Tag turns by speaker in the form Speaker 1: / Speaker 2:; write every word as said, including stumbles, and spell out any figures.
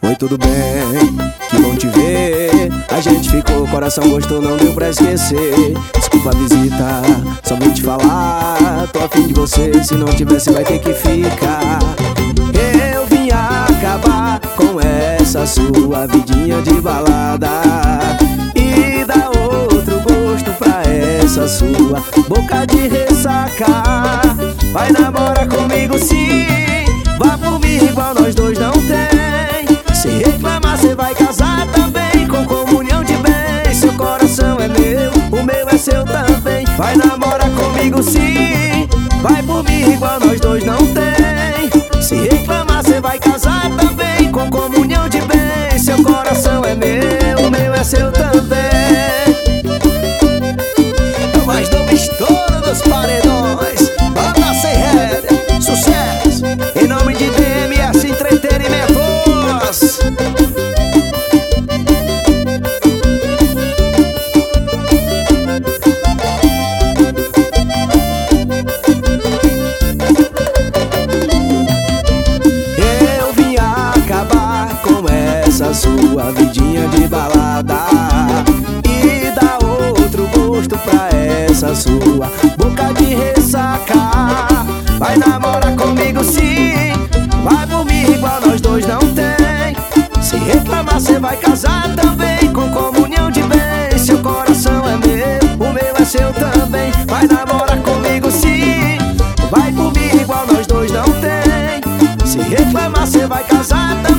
Speaker 1: Oi, tudo bem? Que bom te ver. A gente ficou, coração gostou, não deu pra esquecer. Desculpa a visita, só vim te falar. Tô afim de você, se não tivesse vai ter que ficar. Eu vim acabar com essa sua vidinha de balada e dar outro gosto pra essa sua boca de ressaca. Vai namorar comigo sim, vá por mim igual nós dois não tem. Se reclamar cê vai casar também, com comunhão de bem. Seu coração é meu, o meu é seu também. Vai namorar comigo sim, vai por mim igual nós dois não tem. Se reclamar cê vai casar também, com comunhão de bem. Seu coração é meu, o meu é seu também. É mais novo estouro dos paredões, banda sem rédea, sucesso. Em nome de D M S Entretenimentos. Eu vim acabar com essa sua vidinha de balada e dar outro gosto pra essa sua boca de ressaca. Vai namorar comigo sim, vai por mim igual nós dois não tem. Se reclamar cê vai casar também, com comunhão de bem. Seu coração é meu, o meu é seu também. Vai namorar comigo sim, vai por mim igual nós dois não tem. Se reclamar cê vai casar também,